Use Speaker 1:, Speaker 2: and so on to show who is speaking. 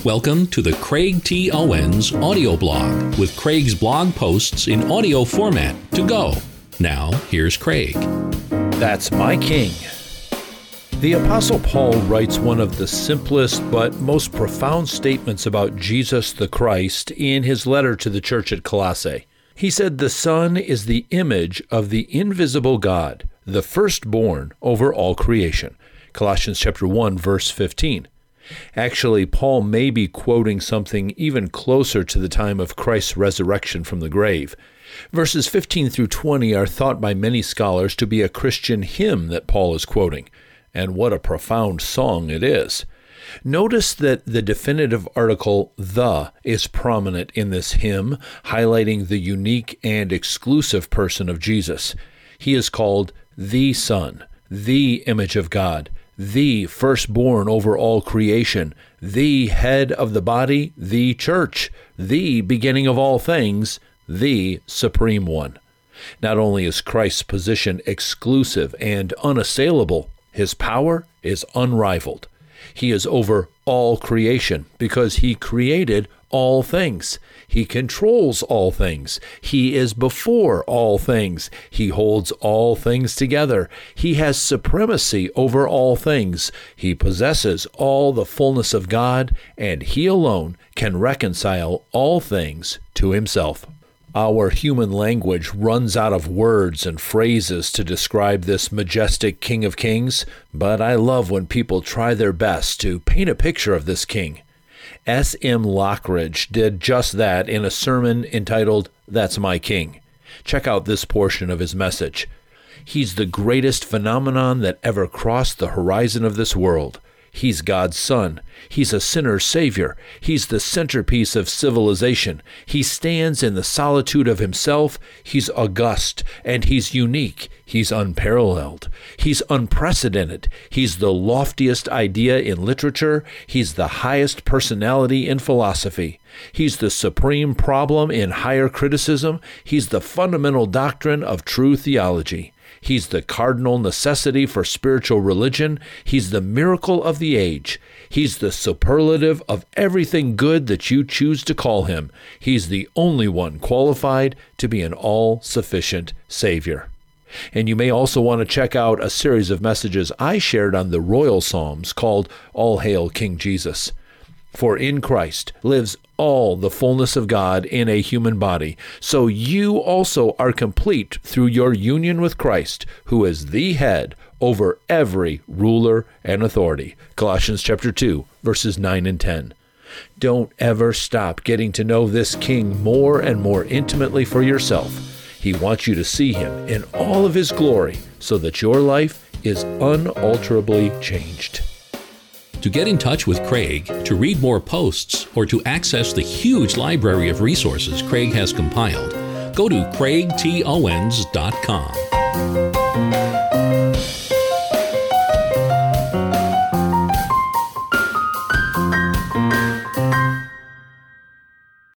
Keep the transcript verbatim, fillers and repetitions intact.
Speaker 1: Welcome to the Craig T. Owens audio blog with Craig's blog posts in audio format to go. Now, here's Craig.
Speaker 2: That's my King. The Apostle Paul writes one of the simplest but most profound statements about Jesus the Christ in his letter to the church at Colossae. He said, "The Son is the image of the invisible God, the firstborn over all creation." Colossians chapter one, verse fifteen. Actually, Paul may be quoting something even closer to the time of Christ's resurrection from the grave. Verses fifteen through twenty are thought by many scholars to be a Christian hymn that Paul is quoting. And what a profound song it is. Notice that the definitive article "the" is prominent in this hymn, highlighting the unique and exclusive person of Jesus. He is called the Son, the image of God, the firstborn over all creation, the head of the body, the church, the beginning of all things, the Supreme One. Not only is Christ's position exclusive and unassailable, his power is unrivaled. He is over all creation because he created all things. He controls all things. He is before all things. He holds all things together. He has supremacy over all things. He possesses all the fullness of God, and he alone can reconcile all things to himself. Our human language runs out of words and phrases to describe this majestic King of Kings, but I love when people try their best to paint a picture of this king. S M Lockridge did just that in a sermon entitled, "That's My King." Check out this portion of his message. "He's the greatest phenomenon that ever crossed the horizon of this world. He's God's Son. He's a sinner's Savior. He's the centerpiece of civilization. He stands in the solitude of himself. He's august, and he's unique. He's unparalleled. He's unprecedented. He's the loftiest idea in literature. He's the highest personality in philosophy. He's the supreme problem in higher criticism. He's the fundamental doctrine of true theology. He's the cardinal necessity for spiritual religion. He's the miracle of the age. He's the superlative of everything good that you choose to call him. He's the only one qualified to be an all-sufficient Savior." And you may also want to check out a series of messages I shared on the Royal Psalms called All Hail King Jesus. For in Christ lives all the fullness of God in a human body. So you also are complete through your union with Christ, who is the head over every ruler and authority. Colossians chapter two, verses nine and ten. Don't ever stop getting to know this King more and more intimately for yourself. He wants you to see him in all of his glory so that your life is unalterably changed.
Speaker 1: To get in touch with Craig, to read more posts, or to access the huge library of resources Craig has compiled, go to craig t owens dot com.